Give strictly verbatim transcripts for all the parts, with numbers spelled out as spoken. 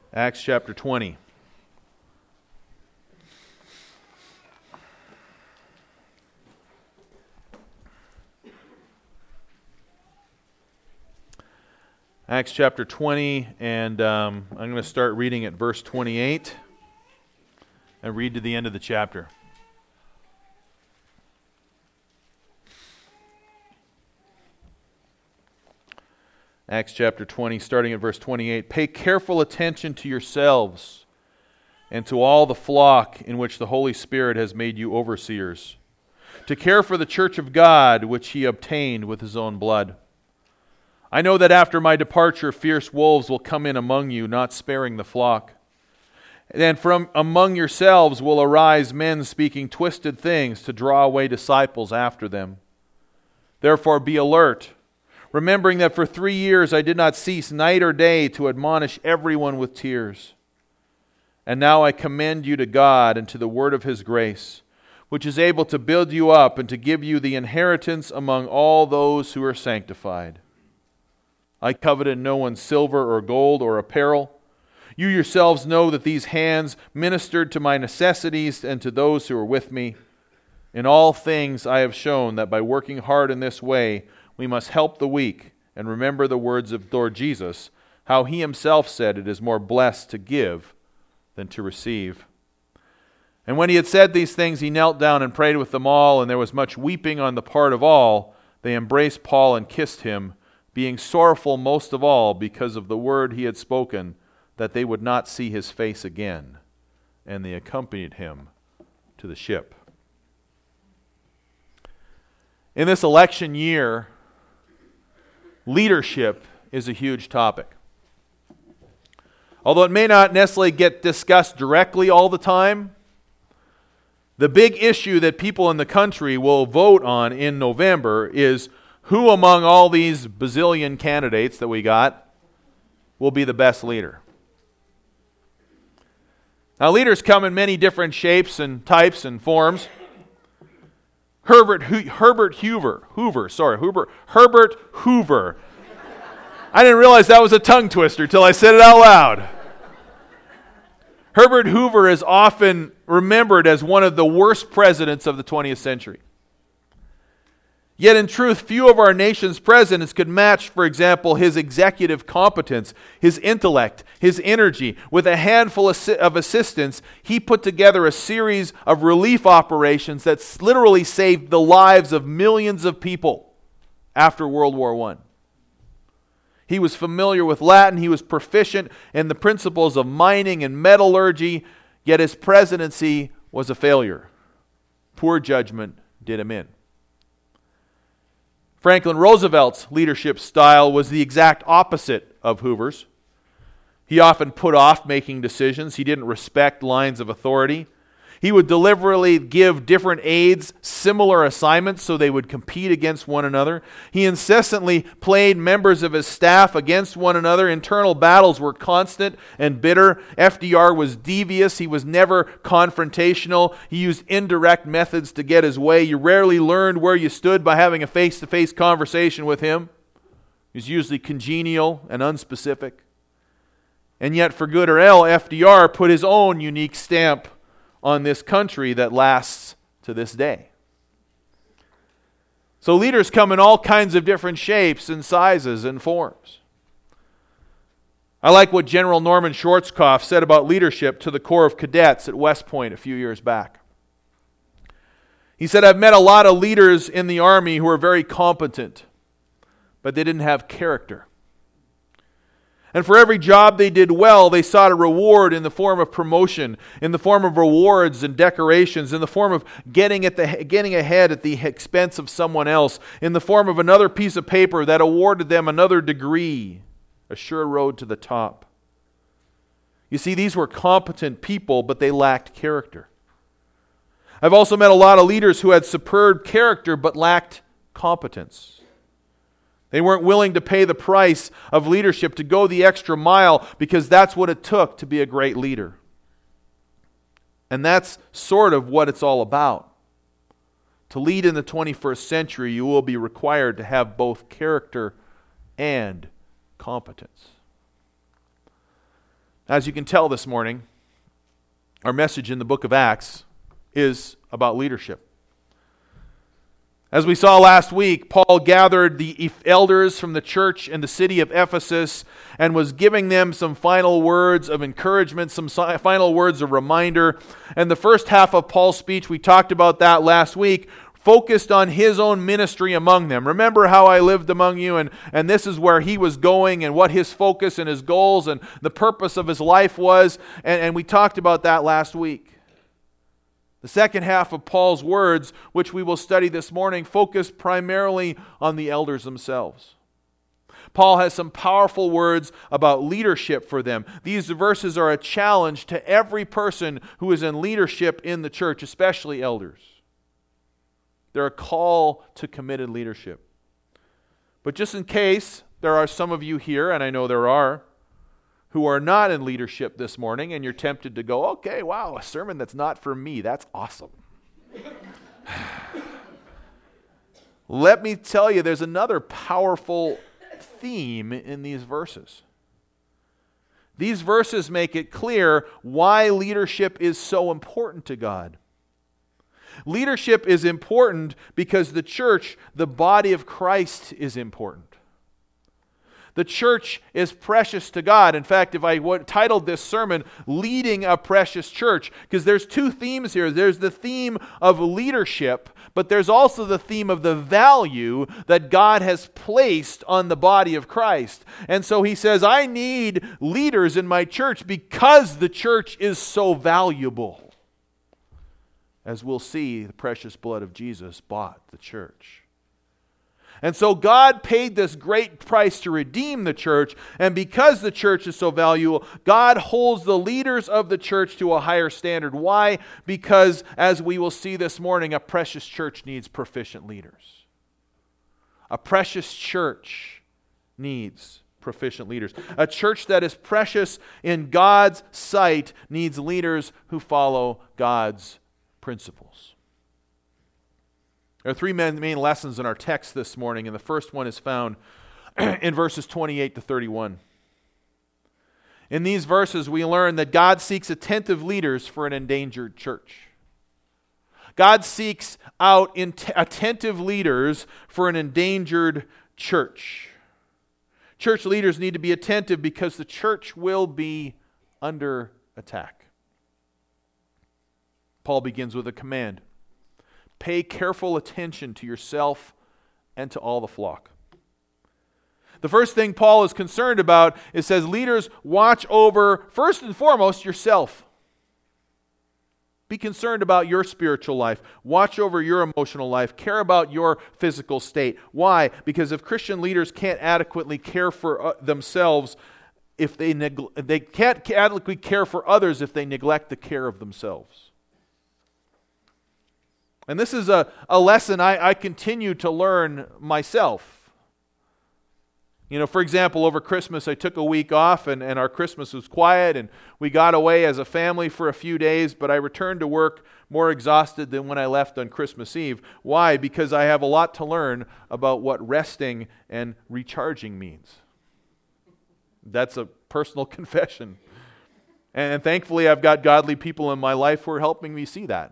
Acts chapter twenty. Acts chapter twenty, and um, I'm going to start reading at verse twenty-eight and read to the end of the chapter. Acts chapter twenty, starting at verse twenty-eight. Pay careful attention to yourselves and to all the flock in which the Holy Spirit has made you overseers, to care for the church of God which he obtained with his own blood. I know that after my departure fierce wolves will come in among you, not sparing the flock. And from among yourselves will arise men speaking twisted things to draw away disciples after them. Therefore be alert, remembering that for three years I did not cease night or day to admonish everyone with tears. And now I commend you to God and to the word of his grace, which is able to build you up and to give you the inheritance among all those who are sanctified. I coveted no one's silver or gold or apparel. You yourselves know that these hands ministered to my necessities and to those who are with me. In all things I have shown that by working hard in this way, we must help the weak and remember the words of Lord Jesus, how he himself said, it is more blessed to give than to receive. And when he had said these things, he knelt down and prayed with them all, and there was much weeping on the part of all. They embraced Paul and kissed him, being sorrowful most of all because of the word he had spoken, that they would not see his face again. And they accompanied him to the ship. In this election year, leadership is a huge topic. Although it may not necessarily get discussed directly all the time, the big issue that people in the country will vote on in November is who among all these bazillion candidates that we got will be the best leader. Now, leaders come in many different shapes and types and forms. Herbert Herbert Hoover, Hoover, sorry, Hoover, Herbert Hoover. I didn't realize that was a tongue twister till I said it out loud. Herbert Hoover is often remembered as one of the worst presidents of the twentieth century. Yet in truth, few of our nation's presidents could match, for example, his executive competence, his intellect, his energy. With a handful of assistants, he put together a series of relief operations that literally saved the lives of millions of people after World War One. He was familiar with Latin, he was proficient in the principles of mining and metallurgy, yet his presidency was a failure. Poor judgment did him in. Franklin Roosevelt's leadership style was the exact opposite of Hoover's. He often put off making decisions. He didn't respect lines of authority. He would deliberately give different aides similar assignments so they would compete against one another. He incessantly played members of his staff against one another. Internal battles were constant and bitter. F D R was devious. He was never confrontational. He used indirect methods to get his way. You rarely learned where you stood by having a face-to-face conversation with him. He was usually congenial and unspecific. And yet, for good or ill, F D R put his own unique stamp on this country that lasts to this day. So leaders come in all kinds of different shapes and sizes and forms. I like what General Norman Schwarzkopf said about leadership to the Corps of Cadets at West Point a few years back. He said, I've met a lot of leaders in the Army who are very competent, but they didn't have character. And for every job they did well, they sought a reward in the form of promotion, in the form of rewards and decorations, in the form of getting at the getting ahead at the expense of someone else, in the form of another piece of paper that awarded them another degree, a sure road to the top. You see, these were competent people, but they lacked character. I've also met a lot of leaders who had superb character but lacked competence. They weren't willing to pay the price of leadership, to go the extra mile, because that's what it took to be a great leader. And that's sort of what it's all about. To lead in the twenty-first century, you will be required to have both character and competence. As you can tell this morning, our message in the book of Acts is about leadership. As we saw last week, Paul gathered the elders from the church in the city of Ephesus and was giving them some final words of encouragement, some final words of reminder. And the first half of Paul's speech, we talked about that last week, focused on his own ministry among them. Remember how I lived among you, and, and this is where he was going and what his focus and his goals and the purpose of his life was. And, and we talked about that last week. The second half of Paul's words, which we will study this morning, focus primarily on the elders themselves. Paul has some powerful words about leadership for them. These verses are a challenge to every person who is in leadership in the church, especially elders. They're a call to committed leadership. But just in case there are some of you here, and I know there are, who are not in leadership this morning, and you're tempted to go, okay, wow, a sermon that's not for me, that's awesome. Let me tell you, there's another powerful theme in these verses. These verses make it clear why leadership is so important to God. Leadership is important because the church, the body of Christ, is important. The church is precious to God. In fact, if I w- titled this sermon, Leading a Precious Church, because there's two themes here. There's the theme of leadership, but there's also the theme of the value that God has placed on the body of Christ. And so he says, I need leaders in my church because the church is so valuable. As we'll see, the precious blood of Jesus bought the church. And so God paid this great price to redeem the church, and because the church is so valuable, God holds the leaders of the church to a higher standard. Why? Because, as we will see this morning, a precious church needs proficient leaders. A precious church needs proficient leaders. A church that is precious in God's sight needs leaders who follow God's principles. There are three main lessons in our text this morning, and the first one is found in verses twenty-eight to thirty-one. In these verses, we learn that God seeks attentive leaders for an endangered church. God seeks out int- attentive leaders for an endangered church. Church leaders need to be attentive because the church will be under attack. Paul begins with a command. Pay careful attention to yourself and to all the flock. The first thing Paul is concerned about is says, leaders, watch over, first and foremost, yourself. Be concerned about your spiritual life. Watch over your emotional life. Care about your physical state. Why? Because if Christian leaders can't adequately care for uh, themselves, if they neg- they can't adequately care for others if they neglect the care of themselves. And this is a, a lesson I, I continue to learn myself. You know, for example, over Christmas, I took a week off, and, and our Christmas was quiet, and we got away as a family for a few days, but I returned to work more exhausted than when I left on Christmas Eve. Why? Because I have a lot to learn about what resting and recharging means. That's a personal confession. And, and thankfully, I've got godly people in my life who are helping me see that.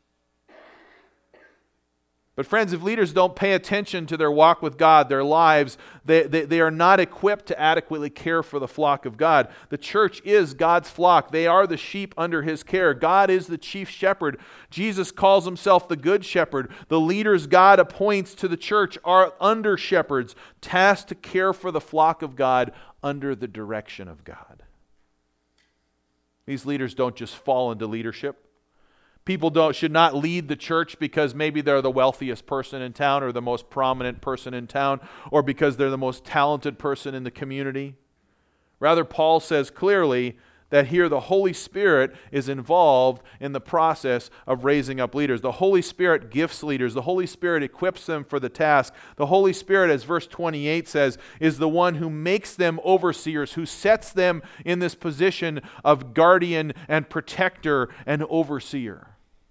But friends, if leaders don't pay attention to their walk with God, their lives, they, they, they are not equipped to adequately care for the flock of God. The church is God's flock. They are the sheep under His care. God is the chief shepherd. Jesus calls Himself the good shepherd. The leaders God appoints to the church are under shepherds, tasked to care for the flock of God under the direction of God. These leaders don't just fall into leadership. People don't should not lead the church because maybe they're the wealthiest person in town or the most prominent person in town or because they're the most talented person in the community. Rather, Paul says clearly that here the Holy Spirit is involved in the process of raising up leaders. The Holy Spirit gifts leaders. The Holy Spirit equips them for the task. The Holy Spirit, as verse twenty-eight says, is the one who makes them overseers, who sets them in this position of guardian and protector and overseer.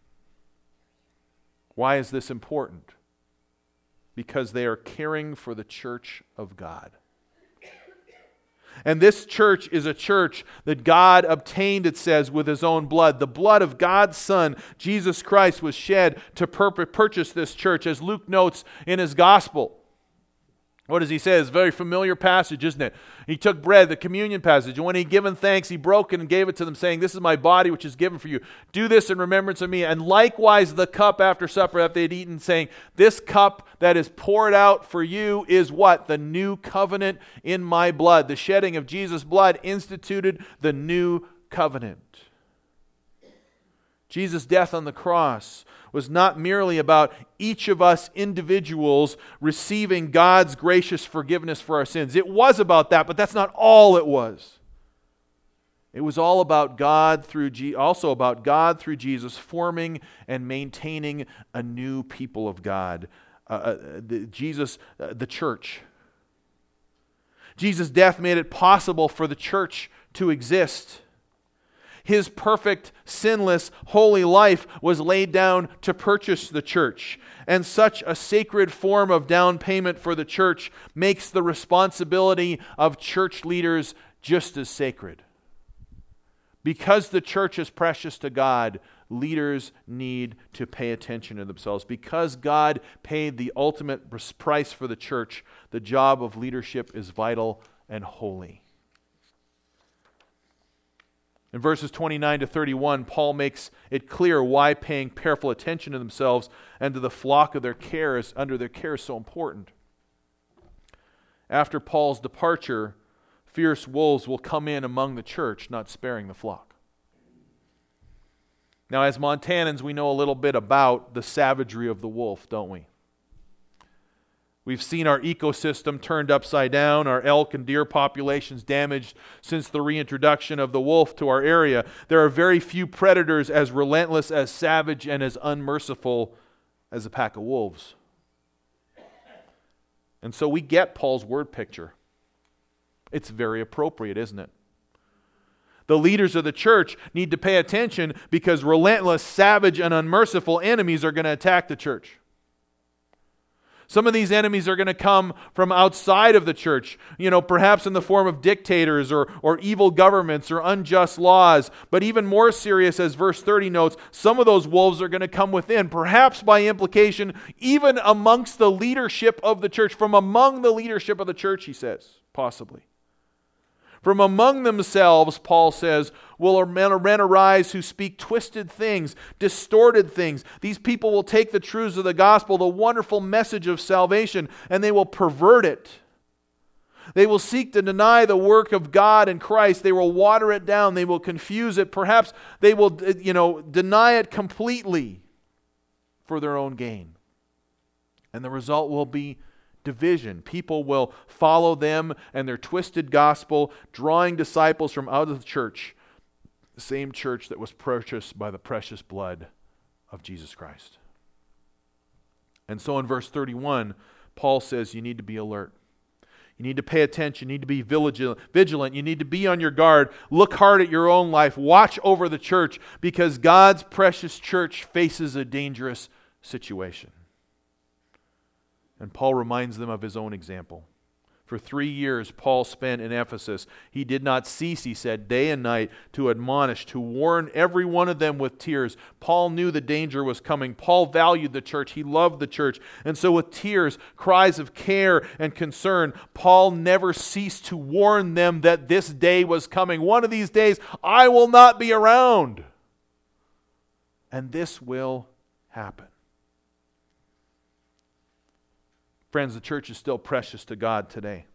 Why is this important? Because they are caring for the church of God. And this church is a church that God obtained, it says, with His own blood. The blood of God's Son, Jesus Christ, was shed to pur- purchase this church, as Luke notes in his gospel. What does he say? It's a very familiar passage, isn't it? He took bread, the communion passage, and when he had given thanks, he broke it and gave it to them, saying, "This is my body which is given for you. Do this in remembrance of me." And likewise the cup after supper, after they had eaten, saying, "This cup that is poured out for you is" what? "The new covenant in my blood." The shedding of Jesus' blood instituted the new covenant. Jesus' death on the cross was not merely about each of us individuals receiving God's gracious forgiveness for our sins. It was about that, but that's not all it was. It was all about God through Je- also about God through Jesus forming and maintaining a new people of God. Uh, uh, the, Jesus, uh, the church. Jesus' death made it possible for the church to exist. His perfect, sinless, holy life was laid down to purchase the church. And such a sacred form of down payment for the church makes the responsibility of church leaders just as sacred. Because the church is precious to God, leaders need to pay attention to themselves. Because God paid the ultimate price for the church, the job of leadership is vital and holy. In verses twenty-nine to thirty-one, Paul makes it clear why paying careful attention to themselves and to the flock of their care is, under their care is so important. After Paul's departure, fierce wolves will come in among the church, not sparing the flock. Now, as Montanans, we know a little bit about the savagery of the wolf, don't we? We've seen our ecosystem turned upside down, our elk and deer populations damaged since the reintroduction of the wolf to our area. There are very few predators as relentless, as savage, and as unmerciful as a pack of wolves. And so we get Paul's word picture. It's very appropriate, isn't it? The leaders of the church need to pay attention because relentless, savage, and unmerciful enemies are going to attack the church. Some of these enemies are going to come from outside of the church, you know, perhaps in the form of dictators or, or evil governments or unjust laws. But even more serious, as verse thirty notes, some of those wolves are going to come within, perhaps by implication, even amongst the leadership of the church. From among the leadership of the church, he says, possibly. From among themselves, Paul says, will men arise who speak twisted things, distorted things. These people will take the truths of the gospel, the wonderful message of salvation, and they will pervert it. They will seek to deny the work of God in Christ. They will water it down. They will confuse it. Perhaps they will, you know, deny it completely for their own gain. And the result will be division. People will follow them and their twisted gospel, drawing disciples from out of the church, the same church that was purchased by the precious blood of Jesus Christ. And so in verse thirty-one, Paul says you need to be alert. You need to pay attention. You need to be vigilant. You need to be on your guard. Look hard at your own life. Watch over the church because God's precious church faces a dangerous situation. And Paul reminds them of his own example. For three years Paul spent in Ephesus. He did not cease, he said, day and night to admonish, to warn every one of them with tears. Paul knew the danger was coming. Paul valued the church. He loved the church. And so with tears, cries of care and concern, Paul never ceased to warn them that this day was coming. One of these days, I will not be around. And this will happen. Friends, the church is still precious to God today.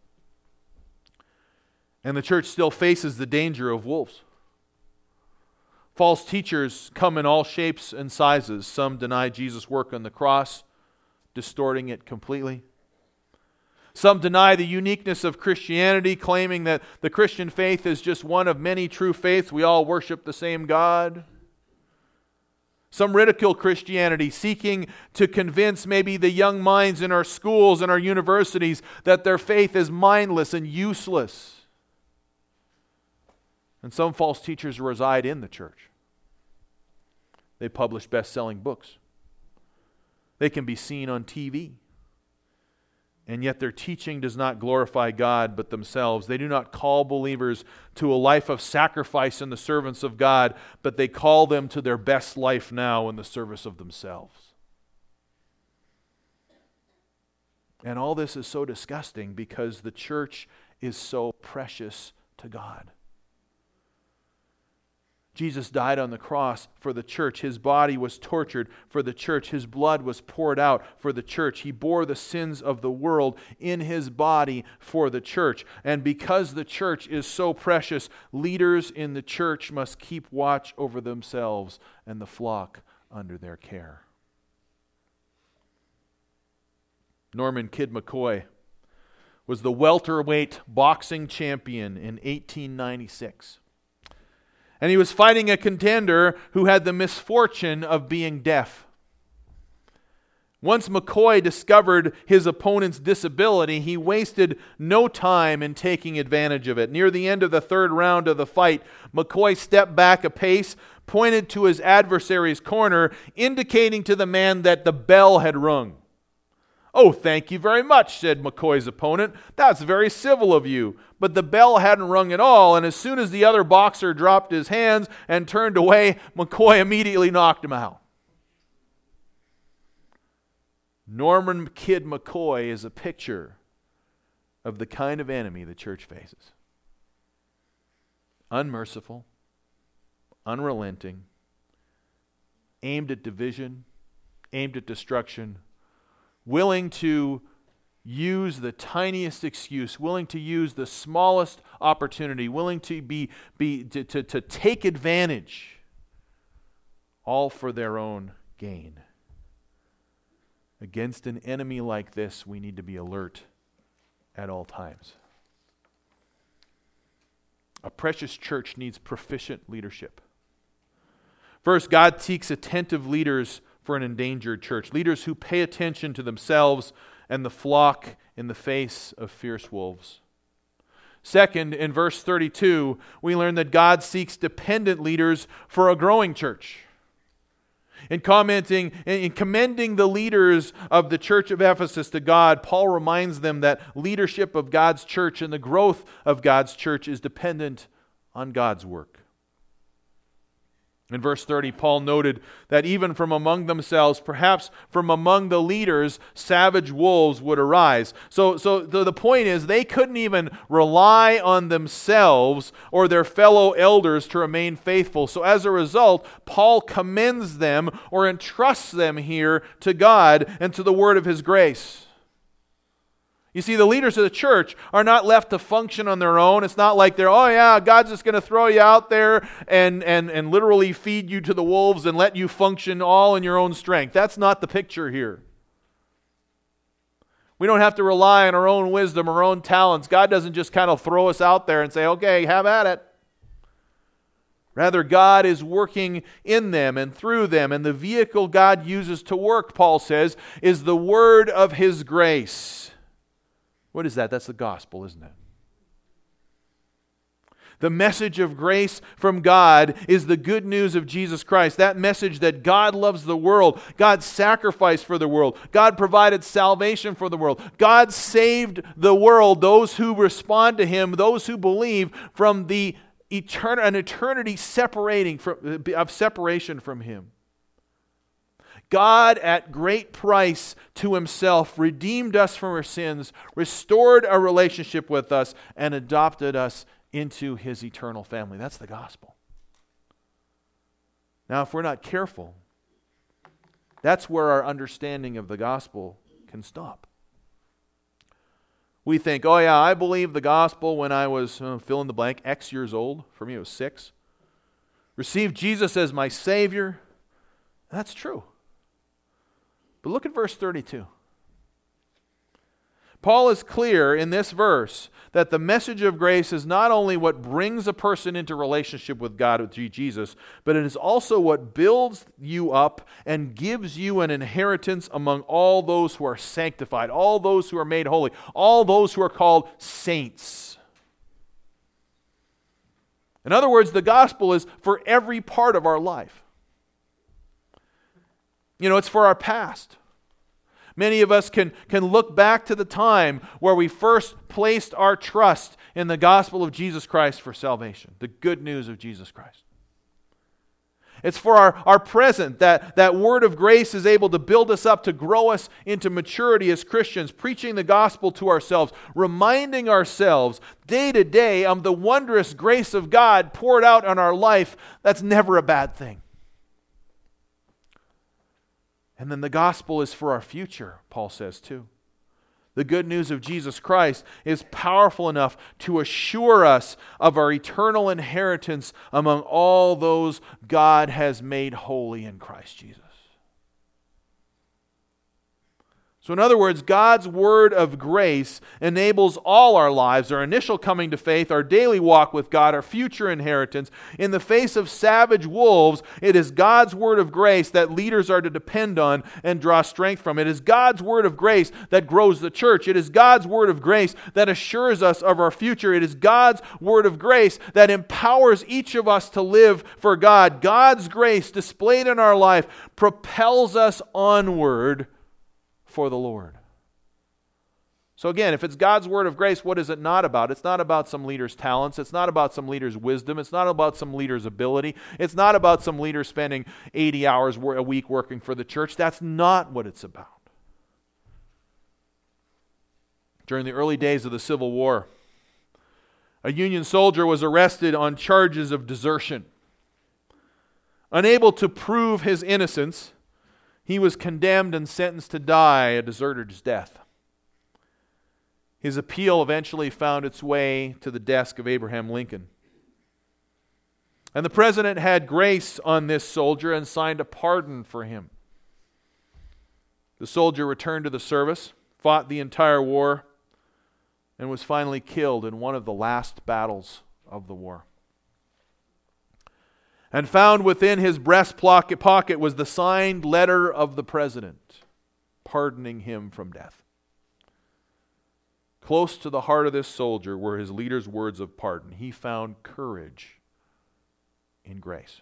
And the church still faces the danger of wolves. False teachers come in all shapes and sizes. Some deny Jesus' work on the cross, distorting it completely. Some deny the uniqueness of Christianity, claiming that the Christian faith is just one of many true faiths. We all worship the same God. Some ridicule Christianity, seeking to convince maybe the young minds in our schools and our universities that their faith is mindless and useless. And some false teachers reside in the church. They publish best-selling books. They can be seen on T V. and yet their teaching does not glorify God but themselves. They do not call believers to a life of sacrifice in the servants of God, but they call them to their best life now in the service of themselves. And all this is so disgusting because the church is so precious to God. Jesus died on the cross for the church. His body was tortured for the church. His blood was poured out for the church. He bore the sins of the world in His body for the church. And because the church is so precious, leaders in the church must keep watch over themselves and the flock under their care. Norman Kid McCoy was the welterweight boxing champion in eighteen ninety-six. And he was fighting a contender who had the misfortune of being deaf. Once McCoy discovered his opponent's disability, he wasted no time in taking advantage of it. Near the end of the third round of the fight, McCoy stepped back a pace, pointed to his adversary's corner, indicating to the man that the bell had rung. "Oh, thank you very much," said McCoy's opponent. "That's very civil of you." But the bell hadn't rung at all, and as soon as the other boxer dropped his hands and turned away, McCoy immediately knocked him out. Norman Kid McCoy is a picture of the kind of enemy the church faces. Unmerciful, unrelenting, aimed at division, aimed at destruction, willing to use the tiniest excuse, willing to use the smallest opportunity, willing to be, be to, to, to take advantage, all for their own gain. Against an enemy like this, we need to be alert at all times. A precious church needs proficient leadership. First, God seeks attentive leaders for an endangered church. Leaders who pay attention to themselves and the flock in the face of fierce wolves. Second, in verse thirty-two, we learn that God seeks dependent leaders for a growing church. In commenting, in commending the leaders of the church of Ephesus to God, Paul reminds them that leadership of God's church and the growth of God's church is dependent on God's work. In verse thirty, Paul noted that even from among themselves, perhaps from among the leaders, savage wolves would arise. So, so the, the point is, they couldn't even rely on themselves or their fellow elders to remain faithful. So as a result, Paul commends them or entrusts them here to God and to the word of His grace. You see, the leaders of the church are not left to function on their own. It's not like they're, oh yeah, God's just going to throw you out there and, and, and literally feed you to the wolves and let you function all in your own strength. That's not the picture here. We don't have to rely on our own wisdom, our own talents. God doesn't just kind of throw us out there and say, okay, have at it. Rather, God is working in them and through them, and the vehicle God uses to work, Paul says, is the word of His grace. What is that? That's the gospel, isn't it? The message of grace from God is the good news of Jesus Christ. That message that God loves the world. God sacrificed for the world. God provided salvation for the world. God saved the world, those who respond to Him, those who believe, from the etern- an eternity separating from, of separation from Him. God, at great price to Himself, redeemed us from our sins, restored a relationship with us, and adopted us into His eternal family. That's the gospel. Now, if we're not careful, that's where our understanding of the gospel can stop. We think, oh yeah, I believed the gospel when I was, uh, fill in the blank, X years old. For me, it was six. Received Jesus as my Savior. That's true. But look at verse thirty-two. Paul is clear in this verse that the message of grace is not only what brings a person into relationship with God, with Jesus, but it is also what builds you up and gives you an inheritance among all those who are sanctified, all those who are made holy, all those who are called saints. In other words, the gospel is for every part of our life. You know, it's for our past. Many of us can, can look back to the time where we first placed our trust in the gospel of Jesus Christ for salvation, the good news of Jesus Christ. It's for our, our present that that word of grace is able to build us up, to grow us into maturity as Christians, preaching the gospel to ourselves, reminding ourselves day to day of the wondrous grace of God poured out on our life. That's never a bad thing. And then the gospel is for our future, Paul says too. The good news of Jesus Christ is powerful enough to assure us of our eternal inheritance among all those God has made holy in Christ Jesus. So in other words, God's word of grace enables all our lives, our initial coming to faith, our daily walk with God, our future inheritance. In the face of savage wolves, it is God's word of grace that leaders are to depend on and draw strength from. It is God's word of grace that grows the church. It is God's word of grace that assures us of our future. It is God's word of grace that empowers each of us to live for God. God's grace displayed in our life propels us onward for the Lord. So again, if it's God's word of grace, what is it not about? It's not about some leader's talents. It's not about some leader's wisdom. It's not about some leader's ability. It's not about some leader spending eighty hours a week working for the church. That's not what it's about. During the early days of the Civil War, a Union soldier was arrested on charges of desertion. Unable to prove his innocence, he was condemned and sentenced to die a deserter's death. His appeal eventually found its way to the desk of Abraham Lincoln. And the president had grace on this soldier and signed a pardon for him. The soldier returned to the service, fought the entire war, and was finally killed in one of the last battles of the war. And found within his breast pocket was the signed letter of the president, pardoning him from death. Close to the heart of this soldier were his leader's words of pardon. He found courage in grace.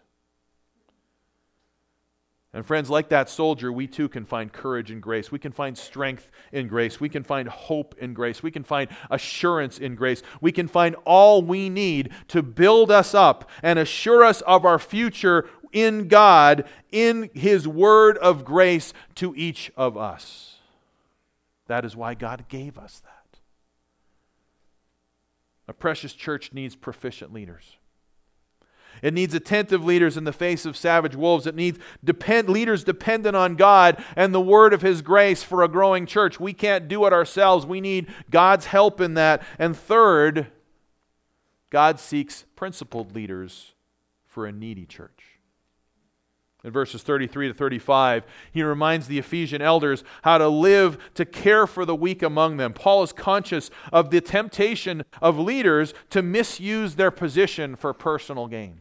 And friends, like that soldier, we too can find courage in grace. We can find strength in grace. We can find hope in grace. We can find assurance in grace. We can find all we need to build us up and assure us of our future in God, in His word of grace to each of us. That is why God gave us that. A precious church needs proficient leaders. It needs attentive leaders in the face of savage wolves. It needs depend, leaders dependent on God and the word of His grace for a growing church. We can't do it ourselves. We need God's help in that. And third, God seeks principled leaders for a needy church. In verses thirty-three to thirty-five, he reminds the Ephesian elders how to live to care for the weak among them. Paul is conscious of the temptation of leaders to misuse their position for personal gain.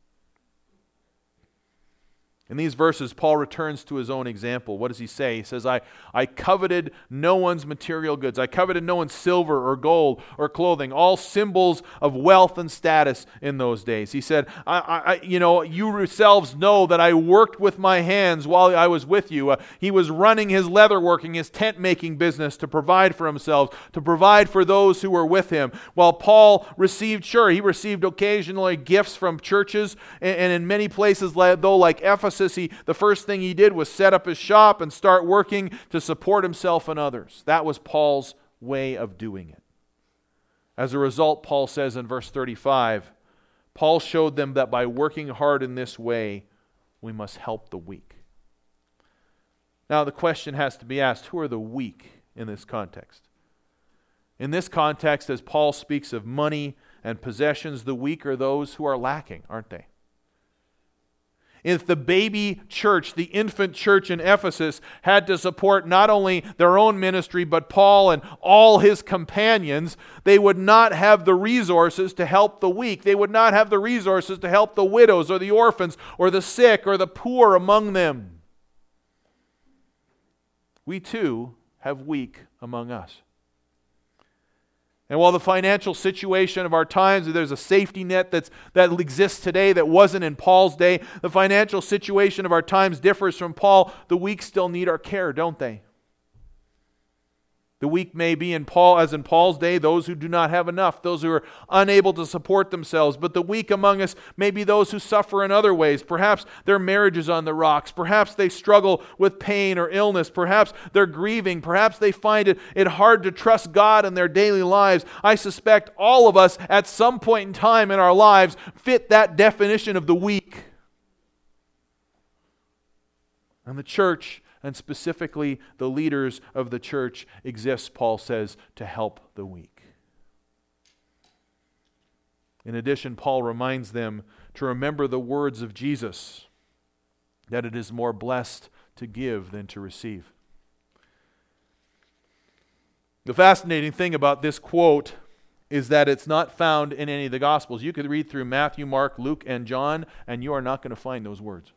In these verses, Paul returns to his own example. What does he say? He says, I, I coveted no one's material goods. I coveted no one's silver or gold or clothing, all symbols of wealth and status in those days. He said, I, I, you know, you yourselves know that I worked with my hands while I was with you. Uh, he was running his leatherworking, his tent-making business to provide for himself, to provide for those who were with him. While Paul received, sure, he received occasionally gifts from churches, and, and in many places, though, like Ephesus, He, the first thing he did was set up his shop and start working to support himself and others. That was Paul's way of doing it. As a result, Paul says in verse thirty-five, Paul showed them that by working hard in this way, we must help the weak. Now the question has to be asked, who are the weak in this context? In this context, as Paul speaks of money and possessions, the weak are those who are lacking, aren't they? If the baby church, the infant church in Ephesus, had to support not only their own ministry, but Paul and all his companions, they would not have the resources to help the weak. They would not have the resources to help the widows or the orphans or the sick or the poor among them. We too have weak among us. And while the financial situation of our times, there's a safety net that's, that exists today that wasn't in Paul's day, the financial situation of our times differs from Paul. The weak still need our care, don't they? The weak may be in Paul, as in Paul's day, those who do not have enough, those who are unable to support themselves. But the weak among us may be those who suffer in other ways. Perhaps their marriage is on the rocks. Perhaps they struggle with pain or illness. Perhaps they're grieving. Perhaps they find it, it hard to trust God in their daily lives. I suspect all of us at some point in time in our lives fit that definition of the weak. And the church, and specifically the leaders of the church, exists, Paul says, to help the weak. In addition, Paul reminds them to remember the words of Jesus, that it is more blessed to give than to receive. The fascinating thing about this quote is that it's not found in any of the Gospels. You could read through Matthew, Mark, Luke, and John, and you are not going to find those words.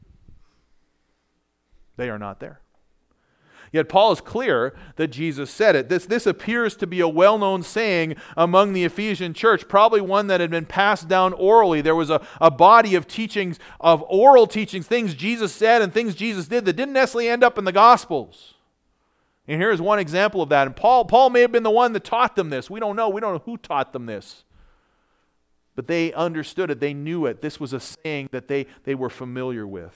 They are not there. Yet Paul is clear that Jesus said it. This, this appears to be a well-known saying among the Ephesian church, probably one that had been passed down orally. There was a, a body of teachings, of oral teachings, things Jesus said and things Jesus did that didn't necessarily end up in the Gospels. And here's one example of that. And Paul, Paul may have been the one that taught them this. We don't know. We don't know who taught them this. But they understood it. They knew it. This was a saying that they, they were familiar with.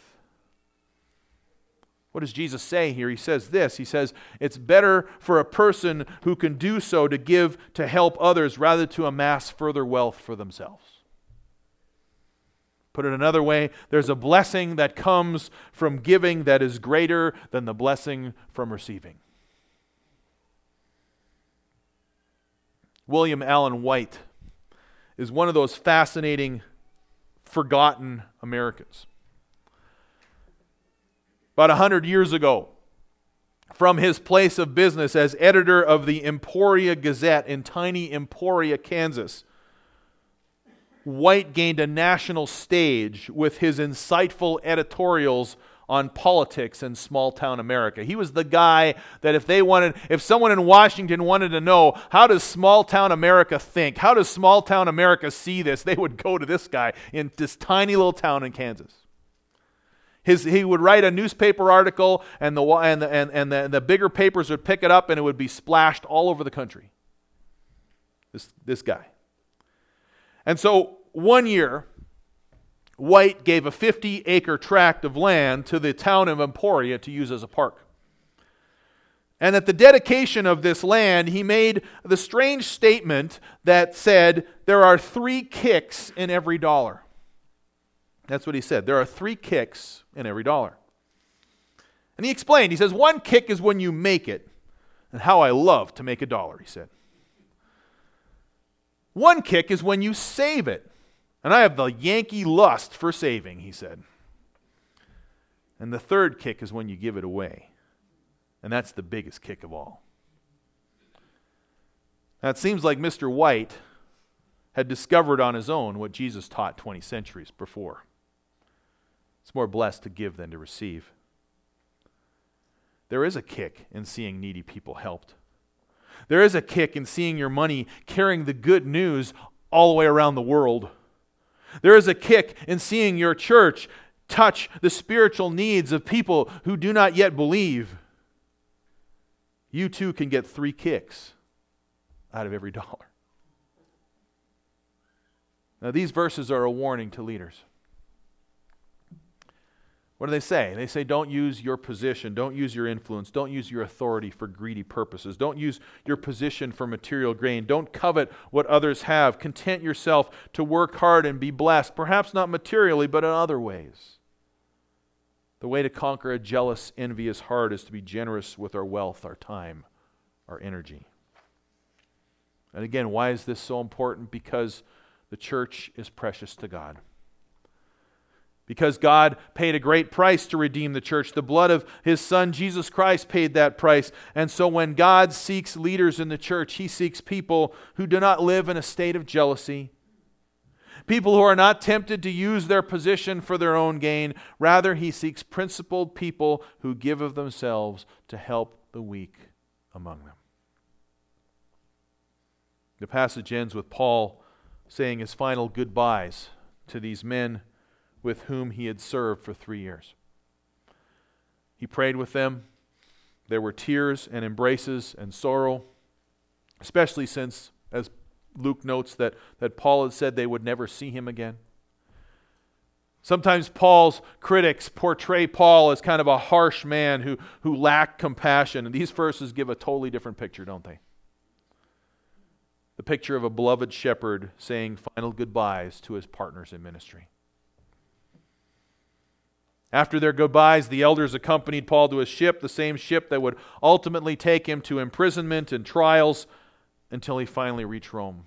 What does Jesus say here? He says this. He says, it's better for a person who can do so to give to help others rather to amass further wealth for themselves. Put it another way, there's a blessing that comes from giving that is greater than the blessing from receiving. William Allen White is one of those fascinating, forgotten Americans. About a hundred years ago, from his place of business as editor of the Emporia Gazette in tiny Emporia, Kansas, White gained a national stage with his insightful editorials on politics in small-town America. He was the guy that if they wanted, if someone in Washington wanted to know, how does small-town America think? How does small-town America see this? They would go to this guy in this tiny little town in Kansas. His, he would write a newspaper article, and the and the, and, and the, the bigger papers would pick it up, and it would be splashed all over the country. This this guy. And so one year, White gave a fifty-acre tract of land to the town of Emporia to use as a park. And at the dedication of this land, he made the strange statement that said, there are three kicks in every dollar. That's what he said. There are three kicks in every dollar. And he explained, he says, one kick is when you make it. And how I love to make a dollar, he said. One kick is when you save it. And I have the Yankee lust for saving, he said. And the third kick is when you give it away. And that's the biggest kick of all. Now it seems like Mister White had discovered on his own what Jesus taught twenty centuries before. It's more blessed to give than to receive. There is a kick in seeing needy people helped. There is a kick in seeing your money carrying the good news all the way around the world. There is a kick in seeing your church touch the spiritual needs of people who do not yet believe. You too can get three kicks out of every dollar. Now these verses are a warning to leaders. What do they say? They say don't use your position, don't use your influence, don't use your authority for greedy purposes. Don't use your position for material gain. Don't covet what others have. Content yourself to work hard and be blessed, perhaps not materially, but in other ways. The way to conquer a jealous, envious heart is to be generous with our wealth, our time, our energy. And again, why is this so important? Because the church is precious to God. Because God paid a great price to redeem the church. The blood of His Son, Jesus Christ, paid that price. And so when God seeks leaders in the church, He seeks people who do not live in a state of jealousy. People who are not tempted to use their position for their own gain. Rather, He seeks principled people who give of themselves to help the weak among them. The passage ends with Paul saying his final goodbyes to these men with whom he had served for three years. He prayed with them. There were tears and embraces and sorrow, especially since, as Luke notes, that, that Paul had said they would never see him again. Sometimes Paul's critics portray Paul as kind of a harsh man who, who lacked compassion. And these verses give a totally different picture, don't they? The picture of a beloved shepherd saying final goodbyes to his partners in ministry. After their goodbyes, the elders accompanied Paul to a ship, the same ship that would ultimately take him to imprisonment and trials until he finally reached Rome.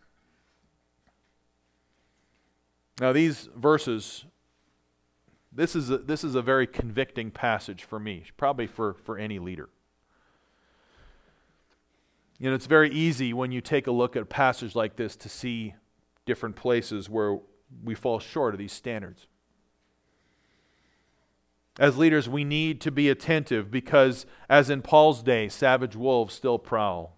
Now these verses, this is a, this is a very convicting passage for me, probably for, for any leader. You know, it's very easy when you take a look at a passage like this to see different places where we fall short of these standards. As leaders, we need to be attentive because, as in Paul's day, savage wolves still prowl.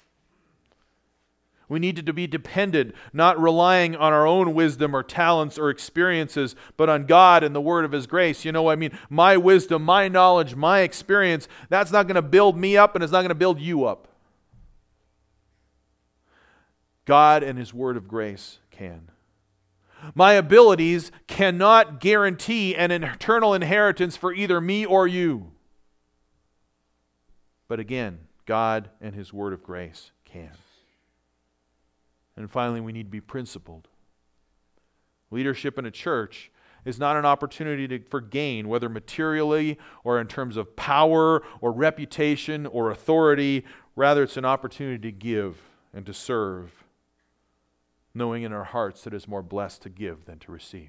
We need to be dependent, not relying on our own wisdom or talents or experiences, but on God and the word of His grace. You know, I mean, my wisdom, my knowledge, my experience, that's not going to build me up and it's not going to build you up. God and His word of grace can. My abilities cannot guarantee an eternal inheritance for either me or you. But again, God and His word of grace can. And finally, we need to be principled. Leadership in a church is not an opportunity to, for gain, whether materially or in terms of power or reputation or authority. Rather, it's an opportunity to give and to serve, knowing in our hearts that it's more blessed to give than to receive.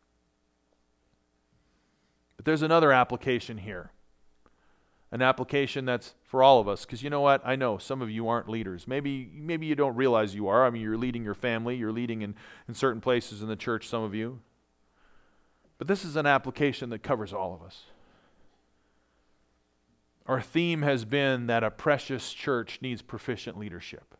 But there's another application here. An application that's for all of us. Because you know what? I know some of you aren't leaders. Maybe maybe you don't realize you are. I mean, you're leading your family. You're leading in, in certain places in the church, some of you. But this is an application that covers all of us. Our theme has been that a precious church needs proficient leadership.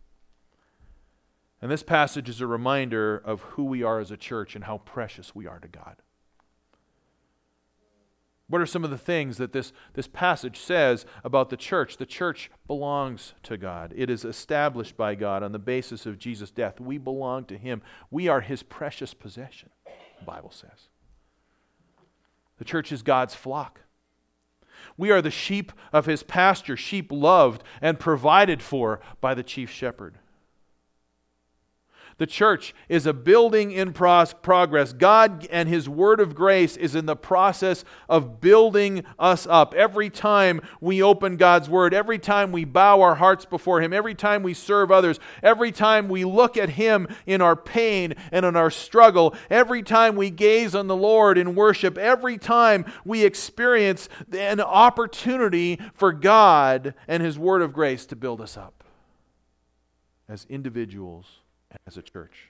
And this passage is a reminder of who we are as a church and how precious we are to God. What are some of the things that this, this passage says about the church? The church belongs to God. It is established by God on the basis of Jesus' death. We belong to Him. We are His precious possession, the Bible says. The church is God's flock. We are the sheep of His pasture, sheep loved and provided for by the chief shepherd. The church is a building in progress. God and His word of grace is in the process of building us up. Every time we open God's word, every time we bow our hearts before Him, every time we serve others, every time we look at Him in our pain and in our struggle, every time we gaze on the Lord in worship, every time we experience an opportunity for God and His word of grace to build us up as individuals, as a church.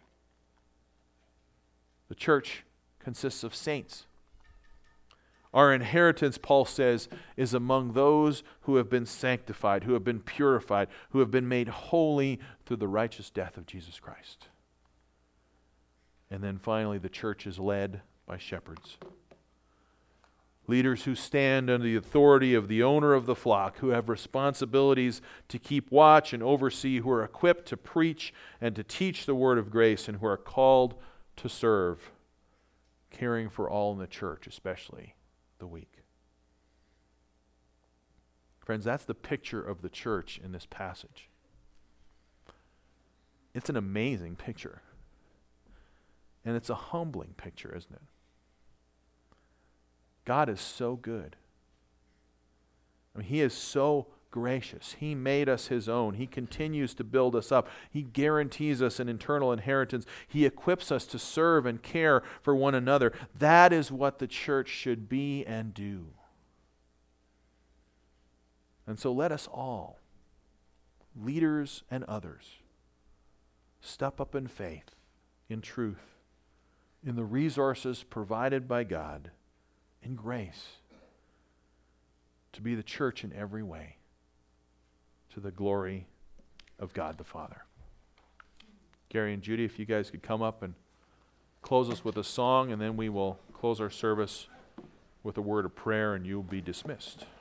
The church consists of saints. Our inheritance, Paul says, is among those who have been sanctified, who have been purified, who have been made holy through the righteous death of Jesus Christ. And then finally, the church is led by shepherds. Leaders who stand under the authority of the owner of the flock, who have responsibilities to keep watch and oversee, who are equipped to preach and to teach the word of grace, and who are called to serve, caring for all in the church, especially the weak. Friends, that's the picture of the church in this passage. It's an amazing picture. And it's a humbling picture, isn't it? God is so good. I mean, He is so gracious. He made us His own. He continues to build us up. He guarantees us an eternal inheritance. He equips us to serve and care for one another. That is what the church should be and do. And so let us all, leaders and others, step up in faith, in truth, in the resources provided by God, in grace, to be the church in every way, to the glory of God the Father. Gary and Judy, if you guys could come up and close us with a song, and then we will close our service with a word of prayer, and you'll be dismissed.